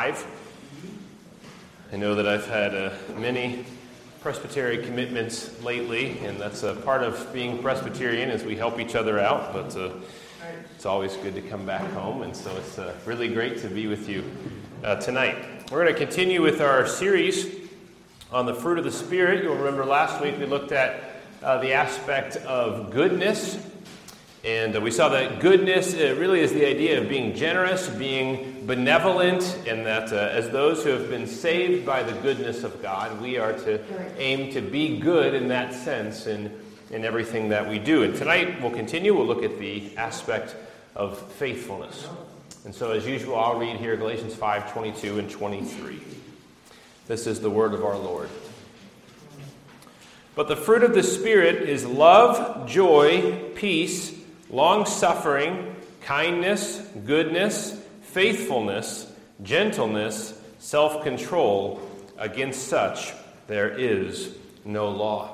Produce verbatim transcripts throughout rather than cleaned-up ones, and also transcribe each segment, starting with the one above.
five. I know that I've had uh, many Presbyterian commitments lately, and that's a part of being Presbyterian is we help each other out, but uh, it's always good to come back home, and so it's uh, really great to be with you uh, tonight. We're going to continue with our series on the fruit of the Spirit. You'll remember last week we looked at uh, the aspect of goodness. And uh, we saw that goodness uh, really is the idea of being generous, being benevolent, and that uh, as those who have been saved by the goodness of God, we are to aim to be good in that sense in, in everything that we do. And tonight we'll continue. We'll look at the aspect of faithfulness. And so as usual, I'll read here Galatians five, twenty-two and twenty-three. This is the word of our Lord. But the fruit of the Spirit is love, joy, peace, long-suffering, kindness, goodness, faithfulness, gentleness, self-control. Against such there is no law.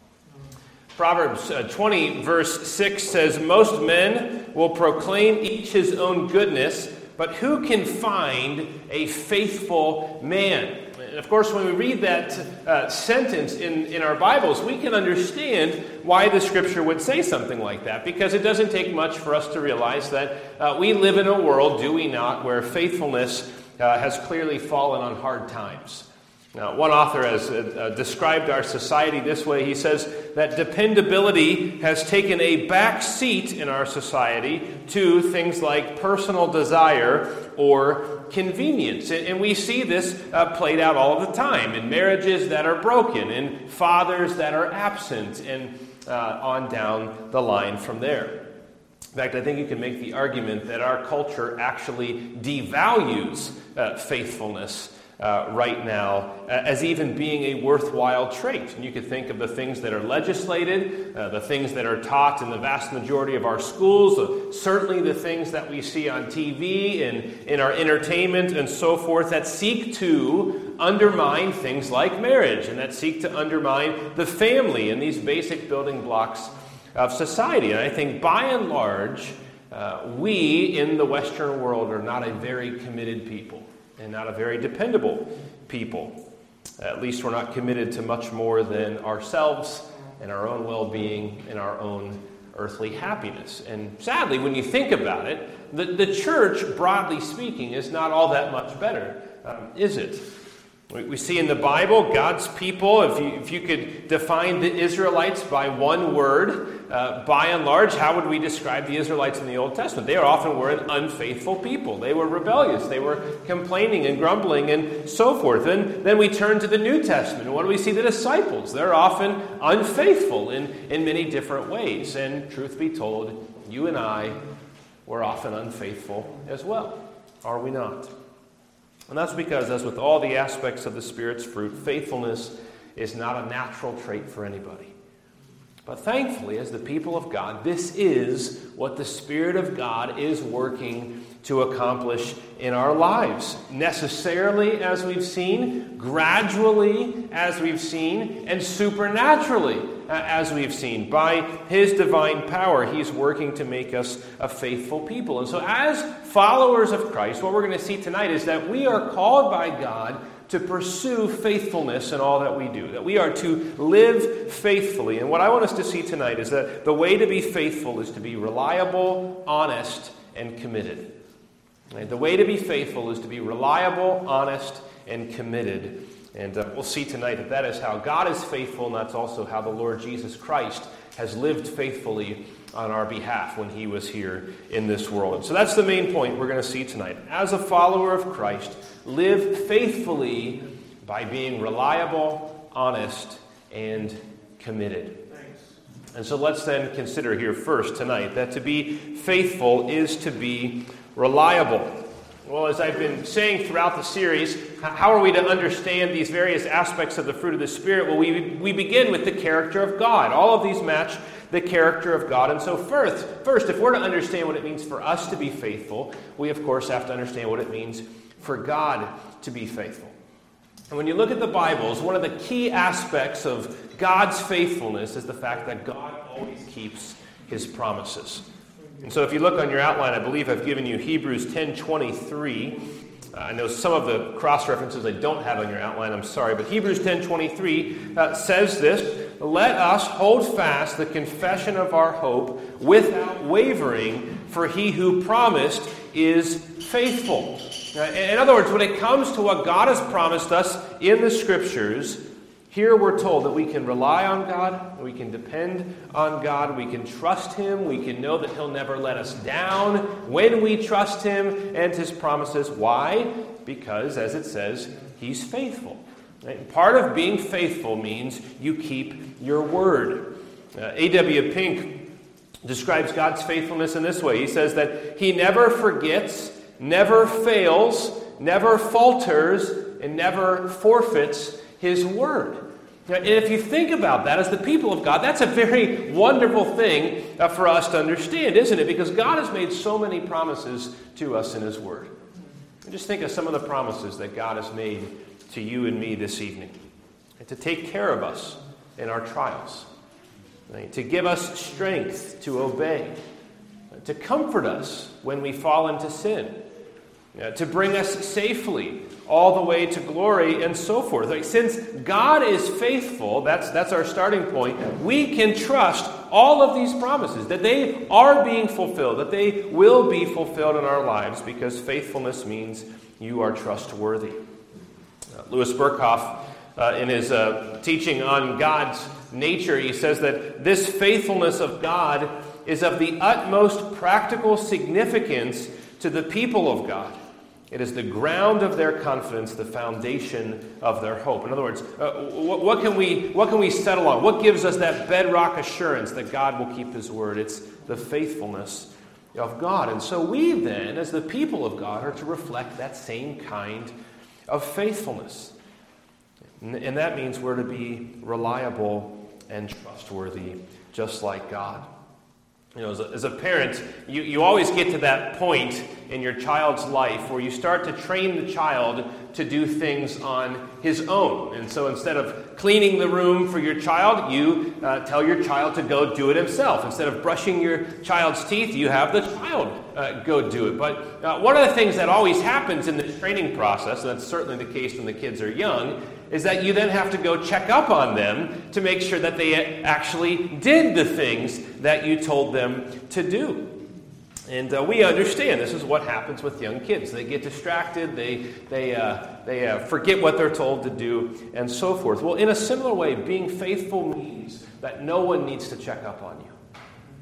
Proverbs twenty, verse six says, most men will proclaim each his own goodness, but who can find a faithful man? And of course, when we read that uh, sentence in, in our Bibles, we can understand why the Scripture would say something like that, because it doesn't take much for us to realize that uh, we live in a world, do we not, where faithfulness uh, has clearly fallen on hard times. Now, one author has uh, described our society this way. He says that dependability has taken a back seat in our society to things like personal desire or convenience. And we see this uh, played out all the time in marriages that are broken, in fathers that are absent, and uh, on down the line from there. In fact, I think you can make the argument that our culture actually devalues uh, faithfulness Uh, right now uh, as even being a worthwhile trait. And you could think of the things that are legislated, uh, the things that are taught in the vast majority of our schools, uh, certainly the things that we see on T V and in our entertainment and so forth that seek to undermine things like marriage and that seek to undermine the family and these basic building blocks of society. And I think by and large, uh, we in the Western world are not a very committed people. And not a very dependable people. At least we're not committed to much more than ourselves and our own well-being and our own earthly happiness. And sadly, when you think about it, the, the church, broadly speaking, is not all that much better, um, is it? We, we see in the Bible, God's people, if you, if you could define the Israelites by one word, uh, by and large, how would we describe the Israelites in the Old Testament? They often were an unfaithful people. They were rebellious. They were complaining and grumbling and so forth. And then we turn to the New Testament. And what do we see? The disciples. They're often unfaithful in, in many different ways. And truth be told, you and I were often unfaithful as well. Are we not? And that's because, as with all the aspects of the Spirit's fruit, faithfulness is not a natural trait for anybody. But thankfully, as the people of God, this is what the Spirit of God is working to accomplish in our lives. Necessarily, as we've seen, gradually, as we've seen, and supernaturally, as we've seen. By His divine power, He's working to make us a faithful people. And so as followers of Christ, what we're going to see tonight is that we are called by God to pursue faithfulness in all that we do, that we are to live faithfully. And what I want us to see tonight is that the way to be faithful is to be reliable, honest, and committed. Right? The way to be faithful is to be reliable, honest, and committed. And uh, we'll see tonight that that is how God is faithful, and that's also how the Lord Jesus Christ has lived faithfully on our behalf when He was here in this world. And so that's the main point we're going to see tonight. As a follower of Christ, live faithfully by being reliable, honest, and committed. Thanks. And so let's then consider here first tonight that to be faithful is to be reliable. Well, as I've been saying throughout the series, how are we to understand these various aspects of the fruit of the Spirit? Well, we, we begin with the character of God. All of these match the character of God. And so first, first, if we're to understand what it means for us to be faithful, we, of course, have to understand what it means for God to be faithful. And when you look at the Bibles, one of the key aspects of God's faithfulness is the fact that God always keeps His promises. And so if you look on your outline, I believe I've given you Hebrews ten twenty-three. I know some of the cross-references I don't have on your outline, I'm sorry, but Hebrews ten twenty-three uh, says this, "Let us hold fast the confession of our hope without wavering, for he who promised is faithful." Uh, in other words, when it comes to what God has promised us in the Scriptures, here we're told that we can rely on God, we can depend on God, we can trust Him, we can know that He'll never let us down when we trust Him and His promises. Why? Because, as it says, He's faithful. Right? Part of being faithful means you keep your word. Uh, A W Pink describes God's faithfulness in this way. He says that He never forgets, never fails, never falters, and never forfeits His word. And if you think about that as the people of God, that's a very wonderful thing uh, for us to understand, isn't it? Because God has made so many promises to us in His Word. And just think of some of the promises that God has made to you and me this evening. And to take care of us in our trials. Right? To give us strength to obey. To comfort us when we fall into sin. Uh, to bring us safely all the way to glory and so forth. Like, since God is faithful, that's, that's our starting point, we can trust all of these promises, that they are being fulfilled, that they will be fulfilled in our lives, because faithfulness means you are trustworthy. Uh, Louis Berkhoff, uh, in his uh, teaching on God's nature, he says that this faithfulness of God is of the utmost practical significance to the people of God. It is the ground of their confidence, the foundation of their hope. In other words, uh, what, what can we what can we settle on? What gives us that bedrock assurance that God will keep His word? It's the faithfulness of God. And so we then, as the people of God, are to reflect that same kind of faithfulness. And, and that means we're to be reliable and trustworthy, just like God. You know, as a, as a parent, you, you always get to that point in your child's life where you start to train the child to do things on his own. And so instead of cleaning the room for your child, you uh, tell your child to go do it himself. Instead of brushing your child's teeth, you have the child uh, go do it. But uh, one of the things that always happens in the training process, and that's certainly the case when the kids are young, is that you then have to go check up on them to make sure that they actually did the things that you told them to do. And uh, we understand this is what happens with young kids. They get distracted, they they uh, they uh, forget what they're told to do, and so forth. Well, in a similar way, being faithful means that no one needs to check up on you.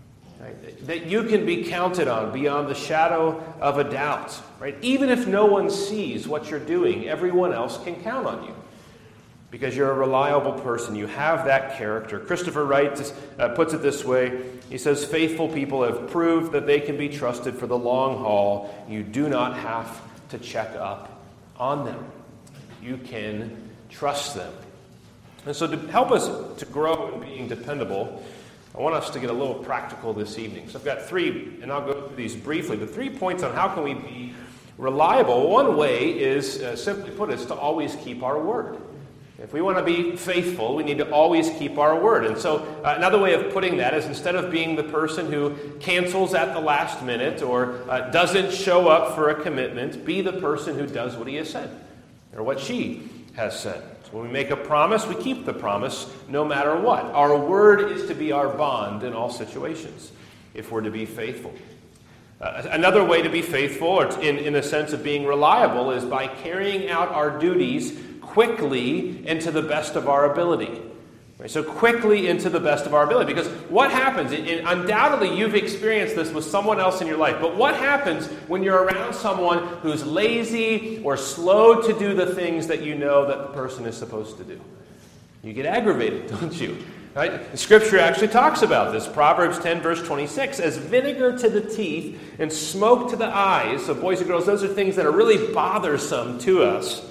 Right? That you can be counted on beyond the shadow of a doubt. Right? Even if no one sees what you're doing, everyone else can count on you. Because you're a reliable person. You have that character. Christopher Wright uh, puts it this way. He says, faithful people have proved that they can be trusted for the long haul. You do not have to check up on them. You can trust them. And so to help us to grow in being dependable, I want us to get a little practical this evening. So I've got three, and I'll go through these briefly, but three points on how can we be reliable. One way is, uh, simply put, is to always keep our word. If we want to be faithful, we need to always keep our word. And so uh, another way of putting that is, instead of being the person who cancels at the last minute or uh, doesn't show up for a commitment, be the person who does what he has said or what she has said. So when we make a promise, we keep the promise no matter what. Our word is to be our bond in all situations if we're to be faithful. Uh, another way to be faithful, or in, in a sense of being reliable, is by carrying out our duties quickly and to the best of our ability. Right? So quickly and to the best of our ability. Because what happens, it, it, undoubtedly you've experienced this with someone else in your life, but what happens when you're around someone who's lazy or slow to do the things that you know that the person is supposed to do? You get aggravated, don't you? Right? The Scripture actually talks about this. Proverbs ten, verse twenty-six, as vinegar to the teeth and smoke to the eyes. So boys and girls, those are things that are really bothersome to us.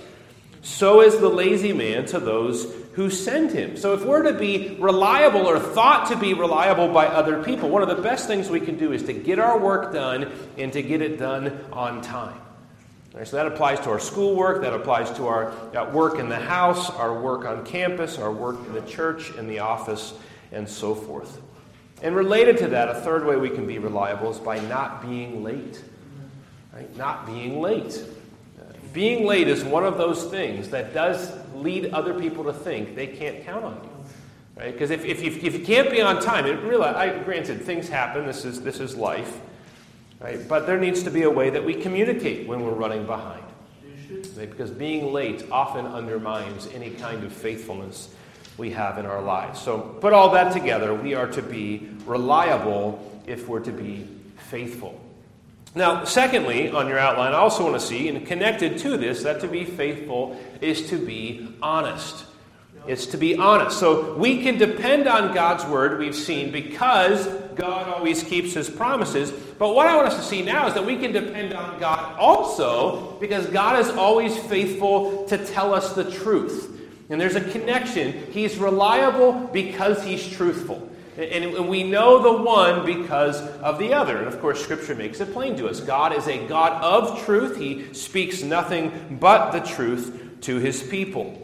So is the lazy man to those who send him. So if we're to be reliable or thought to be reliable by other people, one of the best things we can do is to get our work done and to get it done on time. Right, so that applies to our schoolwork, that applies to our uh, work in the house, our work on campus, our work in the church, in the office, and so forth. And related to that, a third way we can be reliable is by not being late. Right? Not being late. being late is one of those things that does lead other people to think they can't count on you. Right? Because if, if, you, if you can't be on time, it really, I, granted, things happen, this is, this is life, right? But there needs to be a way that we communicate when we're running behind. Right? Because being late often undermines any kind of faithfulness we have in our lives. So put all that together, we are to be reliable if we're to be faithful. Now, secondly, on your outline, I also want to see, and connected to this, that to be faithful is to be honest. It's to be honest. So we can depend on God's word, we've seen, because God always keeps his promises. But what I want us to see now is that we can depend on God also because God is always faithful to tell us the truth. And there's a connection. He's reliable because he's truthful. And we know the one because of the other. And of course, Scripture makes it plain to us. God is a God of truth. He speaks nothing but the truth to his people.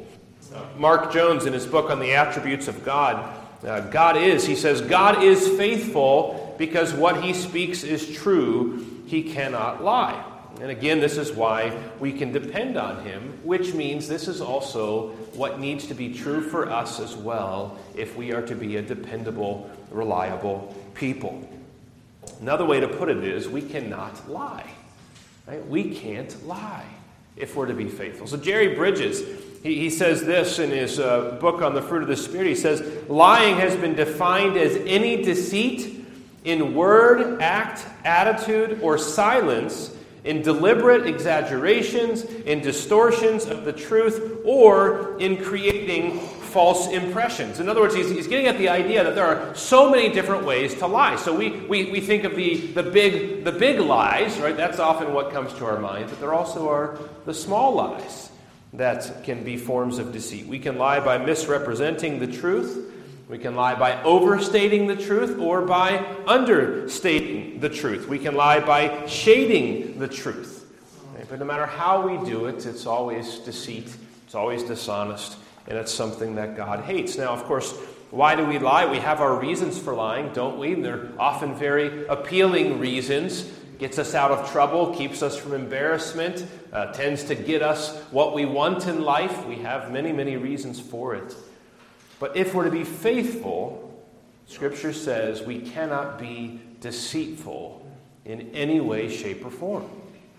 Mark Jones, in his book on the attributes of God, uh, God is, he says, God is faithful because what he speaks is true. He cannot lie. And again, this is why we can depend on him, which means this is also what needs to be true for us as well if we are to be a dependable, reliable people. Another way to put it is we cannot lie. Right? We can't lie if we're to be faithful. So Jerry Bridges, he, he says this in his uh, book on the fruit of the Spirit. He says, lying has been defined as any deceit in word, act, attitude, or silence, in deliberate exaggerations, in distortions of the truth, or in creating false impressions. In other words, he's, he's getting at the idea that there are so many different ways to lie. So we, we, we think of the, the big the big lies, right? That's often what comes to our mind. But there also are the small lies that can be forms of deceit. We can lie by misrepresenting the truth. We can lie by overstating the truth or by understating the truth. We can lie by shading the truth. Okay? But no matter how we do it, it's always deceit, it's always dishonest, and it's something that God hates. Now, of course, why do we lie? We have our reasons for lying, don't we? And they're often very appealing reasons. Gets us out of trouble, keeps us from embarrassment, uh, tends to get us what we want in life. We have many, many reasons for it. But if we're to be faithful, Scripture says we cannot be deceitful in any way, shape, or form.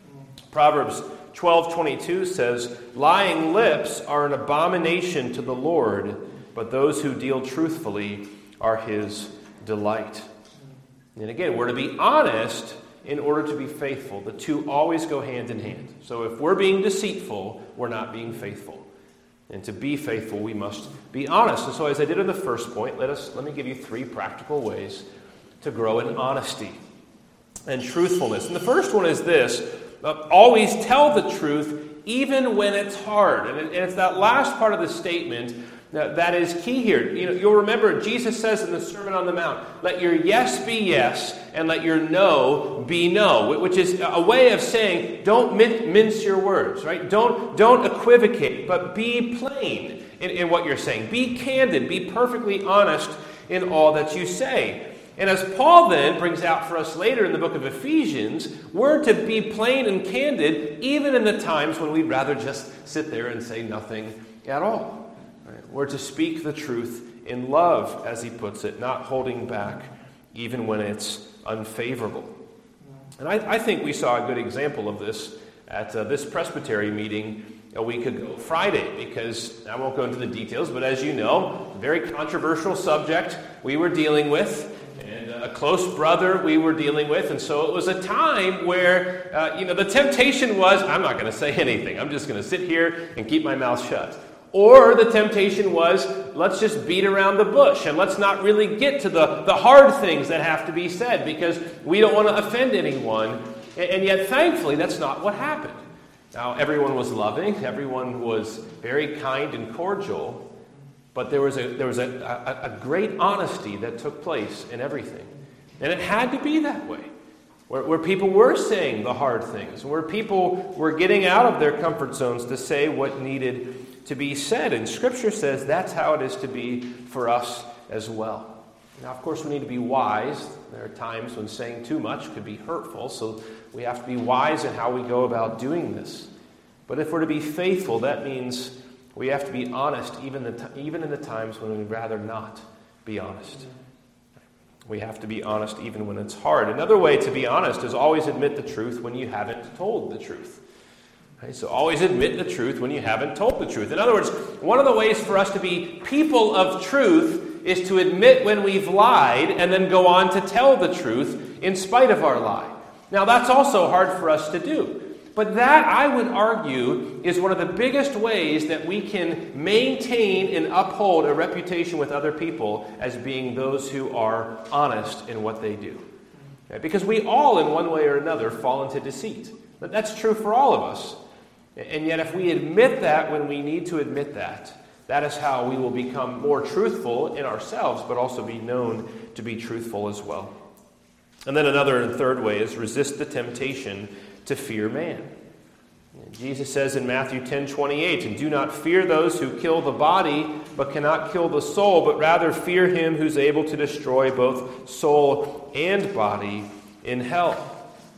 Proverbs twelve twenty-two says, lying lips are an abomination to the Lord, but those who deal truthfully are his delight. And again, we're to be honest in order to be faithful. The two always go hand in hand. So if we're being deceitful, we're not being faithful. And to be faithful, we must be honest. And so as I did in the first point, let us let me give you three practical ways to grow in honesty and truthfulness. And the first one is this: uh, always tell the truth even when it's hard. And, it, and it's that last part of the statement that, that is key here. You know, you'll remember Jesus says in the Sermon on the Mount, let your yes be yes and let your no be no, which is a way of saying don't min- mince your words, right? Don't, don't equivocate, but be plain in, in what you're saying. Be candid, be perfectly honest in all that you say. And as Paul then brings out for us later in the book of Ephesians, we're to be plain and candid even in the times when we'd rather just sit there and say nothing at all. Right? We're to speak the truth in love, as he puts it, not holding back even when it's unfavorable. And I, I think we saw a good example of this at uh, this presbytery meeting a week ago, Friday, because I won't go into the details, but as you know, a very controversial subject we were dealing with, and a close brother we were dealing with, and so it was a time where, uh, you know, the temptation was, I'm not going to say anything, I'm just going to sit here and keep my mouth shut. Or the temptation was, let's just beat around the bush and let's not really get to the, the hard things that have to be said because we don't want to offend anyone. And yet, thankfully, that's not what happened. Now, everyone was loving, everyone was very kind and cordial, but there was a there was a, a, a great honesty that took place in everything. And it had to be that way, where, where people were saying the hard things, where people were getting out of their comfort zones to say what needed to be said. And Scripture says that's how it is to be for us as well. Now, of course, we need to be wise. There are times when saying too much could be hurtful, so we have to be wise in how we go about doing this. But if we're to be faithful, that means we have to be honest even, the t- even in the times when we'd rather not be honest. We have to be honest even when it's hard. Another way to be honest is always admit the truth when you haven't told the truth. Okay, so always admit the truth when you haven't told the truth. In other words, one of the ways for us to be people of truth is to admit when we've lied and then go on to tell the truth in spite of our lie. Now, that's also hard for us to do. But that, I would argue, is one of the biggest ways that we can maintain and uphold a reputation with other people as being those who are honest in what they do. Okay? Because we all, in one way or another, fall into deceit. But that's true for all of us. And yet, if we admit that when we need to admit that, that is how we will become more truthful in ourselves, but also be known to be truthful as well. And then another and third way is resist the temptation to fear man. Jesus says in Matthew ten twenty-eight, "And do not fear those who kill the body, but cannot kill the soul, but rather fear him who's able to destroy both soul and body in hell."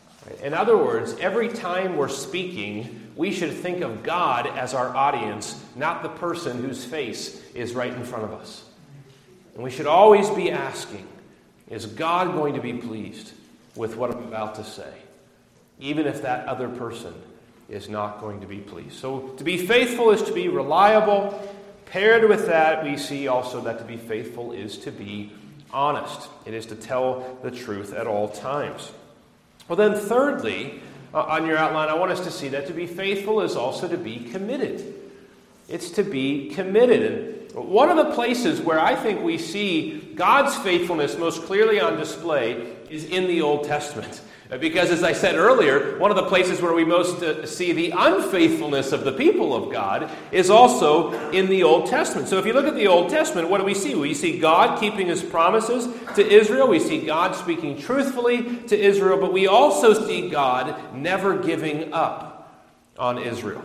In other words, every time we're speaking, we should think of God as our audience, not the person whose face is right in front of us. And we should always be asking, is God going to be pleased with what I'm about to say? Even if that other person is not going to be pleased. So to be faithful is to be reliable. Paired with that, we see also that to be faithful is to be honest. It is to tell the truth at all times. Well then, thirdly, uh, on your outline, I want us to see that to be faithful is also to be committed. It's to be committed. And one of the places where I think we see God's faithfulness most clearly on display is in the Old Testament. Because, as I said earlier, one of the places where we most uh, see the unfaithfulness of the people of God is also in the Old Testament. So if you look at the Old Testament, what do we see? We see God keeping his promises to Israel. We see God speaking truthfully to Israel. But we also see God never giving up on Israel.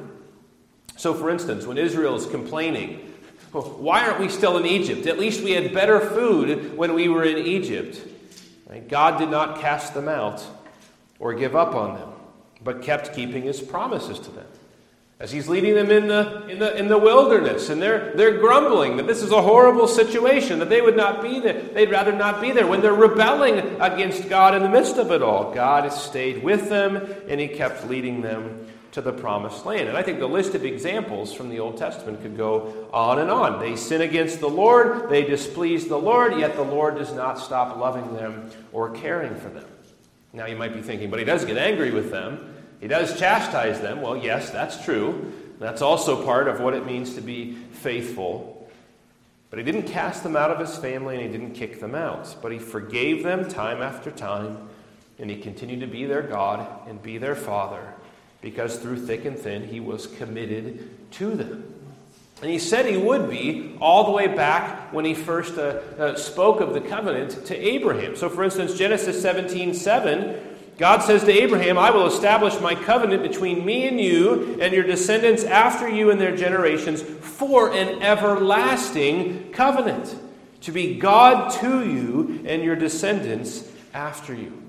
So, for instance, when Israel is complaining, well, why aren't we still in Egypt? At least we had better food when we were in Egypt. Right? God did not cast them out or give up on them, but kept keeping his promises to them. As he's leading them in the in the in the wilderness, and they're they're grumbling that this is a horrible situation, that they would not be there. They'd rather not be there. When they're rebelling against God in the midst of it all, God has stayed with them, and he kept leading them to the promised land. And I think the list of examples from the Old Testament could go on and on. They sin against the Lord, they displease the Lord, yet the Lord does not stop loving them or caring for them. Now you might be thinking, but he does get angry with them. He does chastise them. Well, yes, that's true. That's also part of what it means to be faithful. But he didn't cast them out of his family, and he didn't kick them out. But he forgave them time after time, and he continued to be their God and be their Father, because through thick and thin, he was committed to them. And he said he would be all the way back when he first uh, uh, spoke of the covenant to Abraham. So, for instance, Genesis seventeen seven, God says to Abraham, "I will establish my covenant between me and you and your descendants after you and their generations for an everlasting covenant, to be God to you and your descendants after you."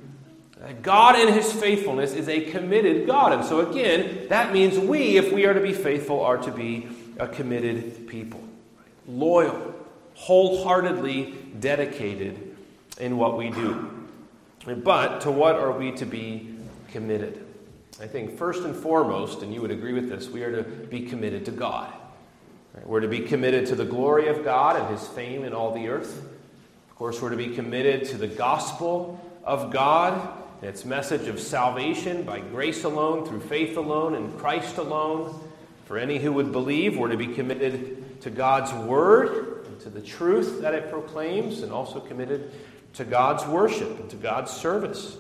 God in his faithfulness is a committed God. And so again, that means we, if we are to be faithful, are to be a committed people. Loyal, wholeheartedly dedicated in what we do. But to what are we to be committed? I think first and foremost, and you would agree with this, we are to be committed to God. We're to be committed to the glory of God and his fame in all the earth. Of course, we're to be committed to the gospel of God and its message of salvation by grace alone, through faith alone, in Christ alone. For any who would believe, we're to be committed to God's word and to the truth that it proclaims, and also committed to God's worship and to God's service.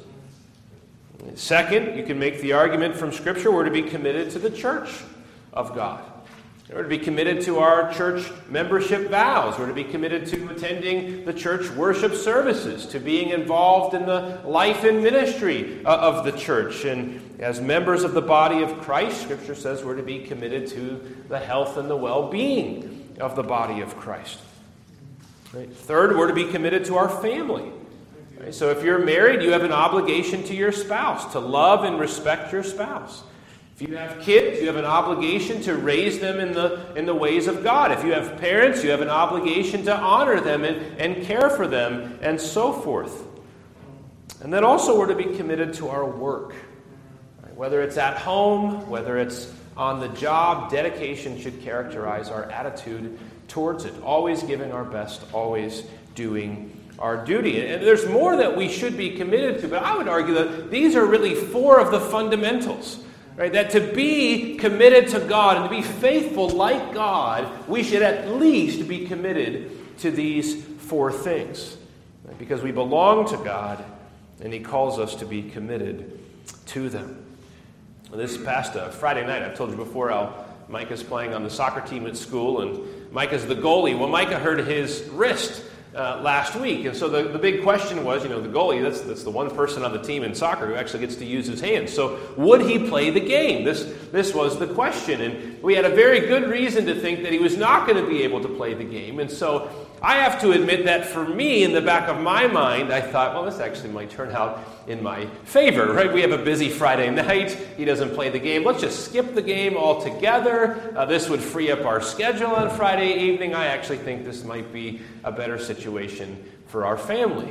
Second, you can make the argument from Scripture, we're to be committed to the church of God. We're to be committed to our church membership vows. We're to be committed to attending the church worship services, to being involved in the life and ministry of the church. And as members of the body of Christ, Scripture says we're to be committed to the health and the well-being of the body of Christ. Right. Third, we're to be committed to our family. Right. So if you're married, you have an obligation to your spouse, to love and respect your spouse. If you have kids, you have an obligation to raise them in the in the ways of God. If you have parents, you have an obligation to honor them and, and care for them, and so forth. And then also we're to be committed to our work. Right? Whether it's at home, whether it's on the job, dedication should characterize our attitude towards it. Always giving our best, always doing our duty. And there's more that we should be committed to, but I would argue that these are really four of the fundamentals. Right? That to be committed to God and to be faithful like God, we should at least be committed to these four things. Right? Because we belong to God, and He calls us to be committed to them. This past uh, Friday night, I've told you before how Micah's playing on the soccer team at school, and Micah's the goalie. Well, Micah hurt his wrist Uh, last week. And so the, the big question was, you know, the goalie, that's, that's the one person on the team in soccer who actually gets to use his hands. So would he play the game? This, this was the question. And we had a very good reason to think that he was not going to be able to play the game. And so I have to admit that for me, in the back of my mind, I thought, well, this actually might turn out in my favor, right? We have a busy Friday night. He doesn't play the game. Let's just skip the game altogether. Uh, this would free up our schedule on Friday evening. I actually think this might be a better situation for our family.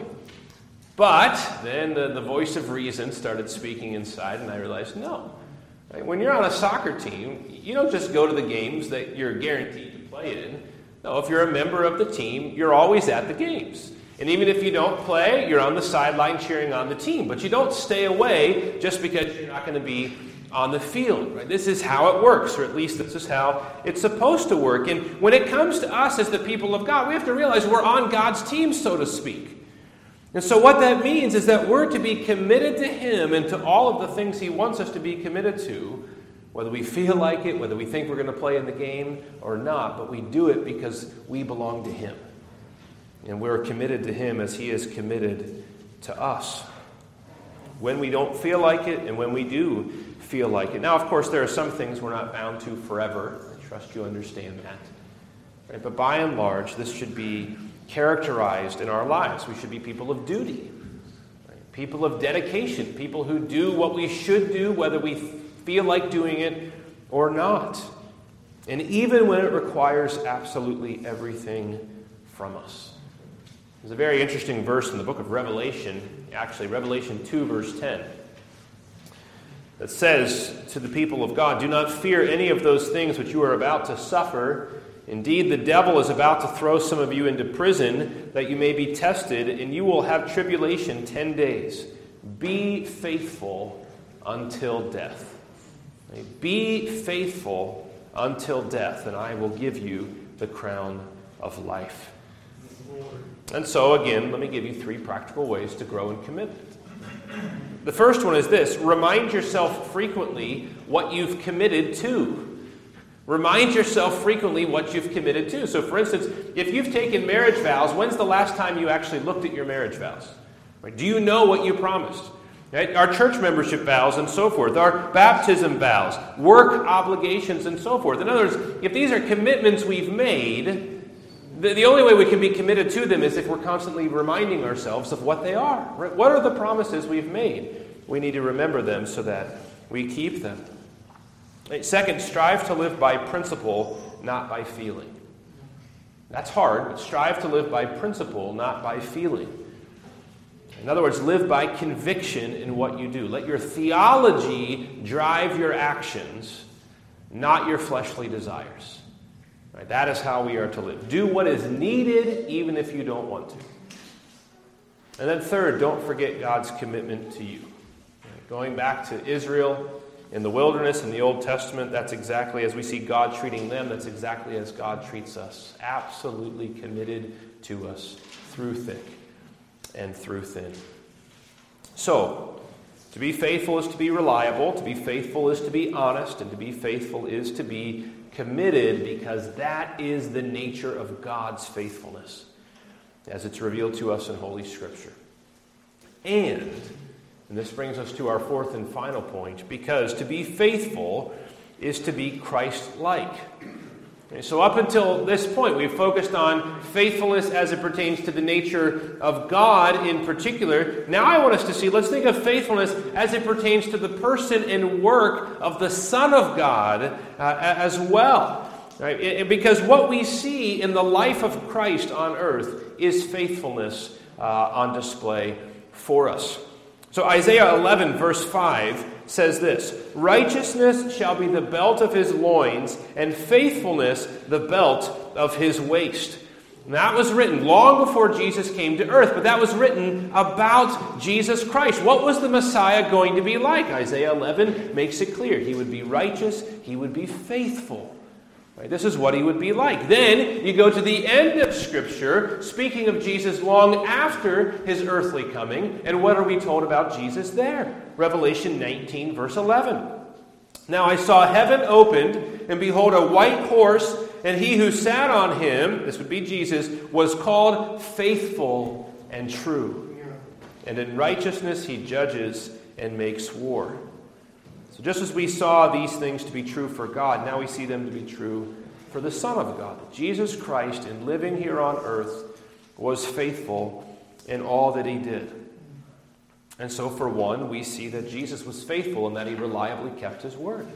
But then the, the voice of reason started speaking inside, and I realized, no. Right? When you're on a soccer team, you don't just go to the games that you're guaranteed to play in. No, if you're a member of the team, you're always at the games. And even if you don't play, you're on the sideline cheering on the team. But you don't stay away just because you're not going to be on the field. Right? This is how it works, or at least this is how it's supposed to work. And when it comes to us as the people of God, we have to realize we're on God's team, so to speak. And so what that means is that we're to be committed to Him and to all of the things He wants us to be committed to, whether we feel like it, whether we think we're going to play in the game or not. But we do it because we belong to Him. And we're committed to Him as He is committed to us. When we don't feel like it and when we do feel like it. Now, of course, there are some things we're not bound to forever. I trust you understand that. Right? But by and large, this should be characterized in our lives. We should be people of duty. Right? People of dedication. People who do what we should do, whether we feel like doing it or not. And even when it requires absolutely everything from us. There's a very interesting verse in the book of Revelation, actually Revelation two, verse ten, that says to the people of God, "Do not fear any of those things which you are about to suffer. Indeed, the devil is about to throw some of you into prison, that you may be tested, and you will have tribulation ten days. Be faithful until death." Be faithful until death, and I will give you the crown of life. And so, again, let me give you three practical ways to grow in commitment. The first one is this: remind yourself frequently what you've committed to. Remind yourself frequently what you've committed to. So, for instance, if you've taken marriage vows, when's the last time you actually looked at your marriage vows? Right? Do you know what you promised? Right? Our church membership vows and so forth, our baptism vows, work obligations and so forth. In other words, if these are commitments we've made, the, the only way we can be committed to them is if we're constantly reminding ourselves of what they are. Right? What are the promises we've made? We need to remember them so that we keep them. Right? Second, strive to live by principle, not by feeling. That's hard, but strive to live by principle, not by feeling. In other words, live by conviction in what you do. Let your theology drive your actions, not your fleshly desires. Right? That is how we are to live. Do what is needed, even if you don't want to. And then third, don't forget God's commitment to you. Right? Going back to Israel in the wilderness in the Old Testament, that's exactly as we see God treating them, that's exactly as God treats us. Absolutely committed to us through thick and through thin. So, to be faithful is to be reliable, to be faithful is to be honest, and to be faithful is to be committed, because that is the nature of God's faithfulness as it's revealed to us in Holy Scripture. And, and this brings us to our fourth and final point, because to be faithful is to be Christ-like. Okay, so up until this point, we've focused on faithfulness as it pertains to the nature of God in particular. Now I want us to see, let's think of faithfulness as it pertains to the person and work of the Son of God uh, as well. Right? Because what we see in the life of Christ on earth is faithfulness uh, on display for us. So Isaiah eleven verse five says this, "Righteousness shall be the belt of his loins, and faithfulness the belt of his waist." And that was written long before Jesus came to earth, but that was written about Jesus Christ. What was the Messiah going to be like? Isaiah eleven makes it clear. He would be righteous, he would be faithful. Right, this is what he would be like. Then you go to the end of Scripture, speaking of Jesus long after his earthly coming, and what are we told about Jesus there? Revelation nineteen, verse eleven. "Now I saw heaven opened, and behold, a white horse, and he who sat on him," this would be Jesus, "was called Faithful and True. And in righteousness he judges and makes war." So just as we saw these things to be true for God, now we see them to be true for the Son of God. Jesus Christ, in living here on earth, was faithful in all that he did. And so for one, we see that Jesus was faithful in that he reliably kept his word.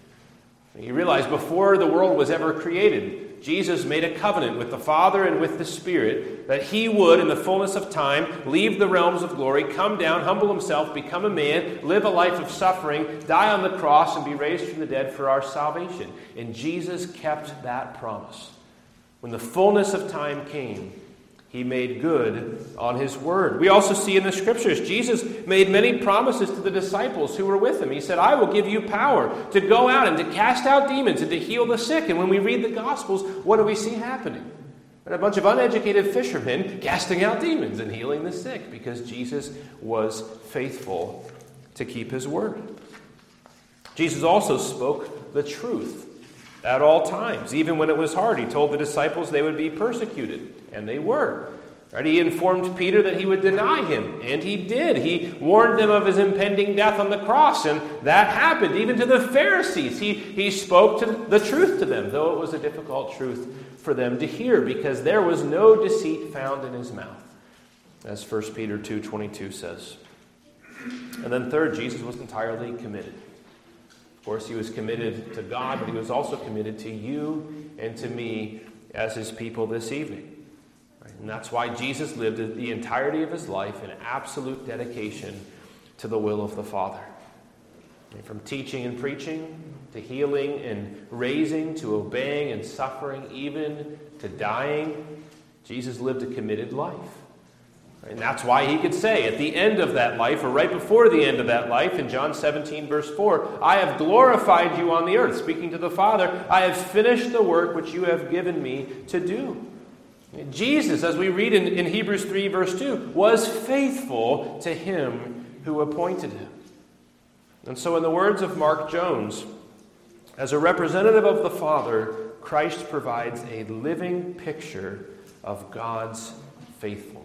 You realize before the world was ever created, Jesus made a covenant with the Father and with the Spirit that he would, in the fullness of time, leave the realms of glory, come down, humble himself, become a man, live a life of suffering, die on the cross, and be raised from the dead for our salvation. And Jesus kept that promise. When the fullness of time came, he made good on his word. We also see in the Scriptures, Jesus made many promises to the disciples who were with him. He said, "I will give you power to go out and to cast out demons and to heal the sick." And when we read the Gospels, what do we see happening? A bunch of uneducated fishermen casting out demons and healing the sick because Jesus was faithful to keep his word. Jesus also spoke the truth at all times, even when it was hard. He told the disciples they would be persecuted, and they were. Right? He informed Peter that he would deny him, and he did. He warned them of his impending death on the cross, and that happened. Even to the Pharisees, he, he spoke to the truth to them, though it was a difficult truth for them to hear, because there was no deceit found in his mouth, as First Peter two twenty-two says. And then third, Jesus was entirely committed. Of course, he was committed to God, but he was also committed to you and to me as his people this evening. Right? And that's why Jesus lived the entirety of his life in absolute dedication to the will of the Father. And from teaching and preaching, to healing and raising, to obeying and suffering, even to dying, Jesus lived a committed life. And that's why he could say at the end of that life, or right before the end of that life, in John seventeen, verse four, "I have glorified you on the earth," speaking to the Father. "I have finished the work which you have given me to do." Jesus, as we read in, in Hebrews three, verse two, was faithful to him who appointed him. And so in the words of Mark Jones, as a representative of the Father, Christ provides a living picture of God's faithfulness.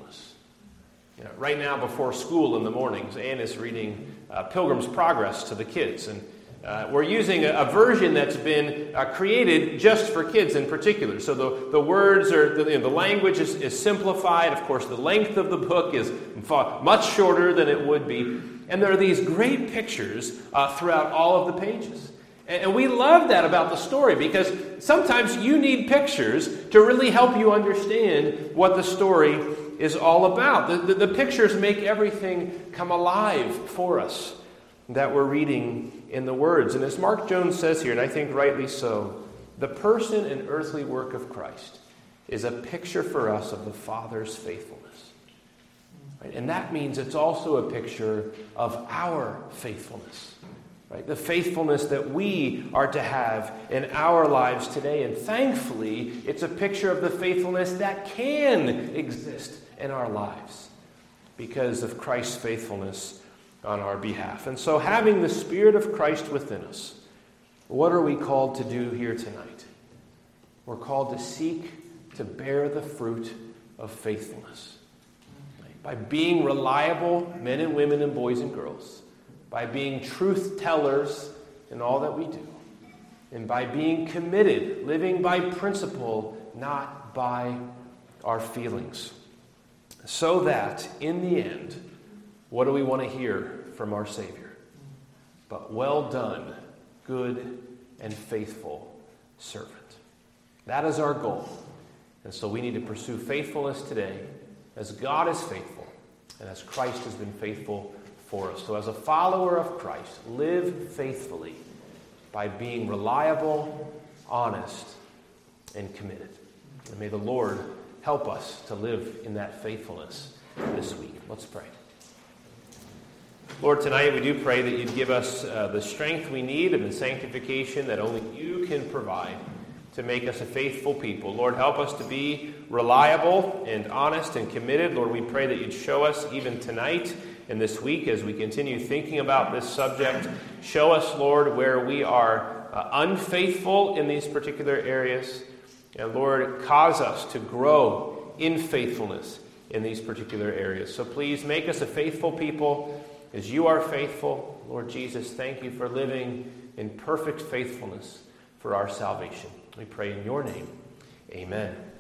You know, right now, before school in the mornings, Anne is reading uh, Pilgrim's Progress to the kids. And uh, we're using a, a version that's been uh, created just for kids in particular. So the, the words are, the, you know, the language is, is simplified. Of course, the length of the book is far, much shorter than it would be. And there are these great pictures uh, throughout all of the pages. And, and we love that about the story, because sometimes you need pictures to really help you understand what the story is all about. The, the, the pictures make everything come alive for us that we're reading in the words. And as Mark Jones says here, and I think rightly so, the person and earthly work of Christ is a picture for us of the Father's faithfulness. Right? And that means it's also a picture of our faithfulness. Right? The faithfulness that we are to have in our lives today. And thankfully, it's a picture of the faithfulness that can exist in our lives because of Christ's faithfulness on our behalf. And so, having the Spirit of Christ within us, what are we called to do here tonight? We're called to seek to bear the fruit of faithfulness. Right? By being reliable men and women and boys and girls, by being truth tellers in all that we do, and by being committed, living by principle, not by our feelings. So that, in the end, what do we want to hear from our Savior? But well done, good and faithful servant. That is our goal. And so we need to pursue faithfulness today as God is faithful and as Christ has been faithful for us. So as a follower of Christ, live faithfully by being reliable, honest, and committed. And may the Lord help us to live in that faithfulness this week. Let's pray. Lord, tonight we do pray that you'd give us uh, the strength we need and the sanctification that only you can provide to make us a faithful people. Lord, help us to be reliable and honest and committed. Lord, we pray that you'd show us even tonight and this week as we continue thinking about this subject. Show us, Lord, where we are uh, unfaithful in these particular areas. And Lord, cause us to grow in faithfulness in these particular areas. So please make us a faithful people as you are faithful. Lord Jesus, thank you for living in perfect faithfulness for our salvation. We pray in your name. Amen.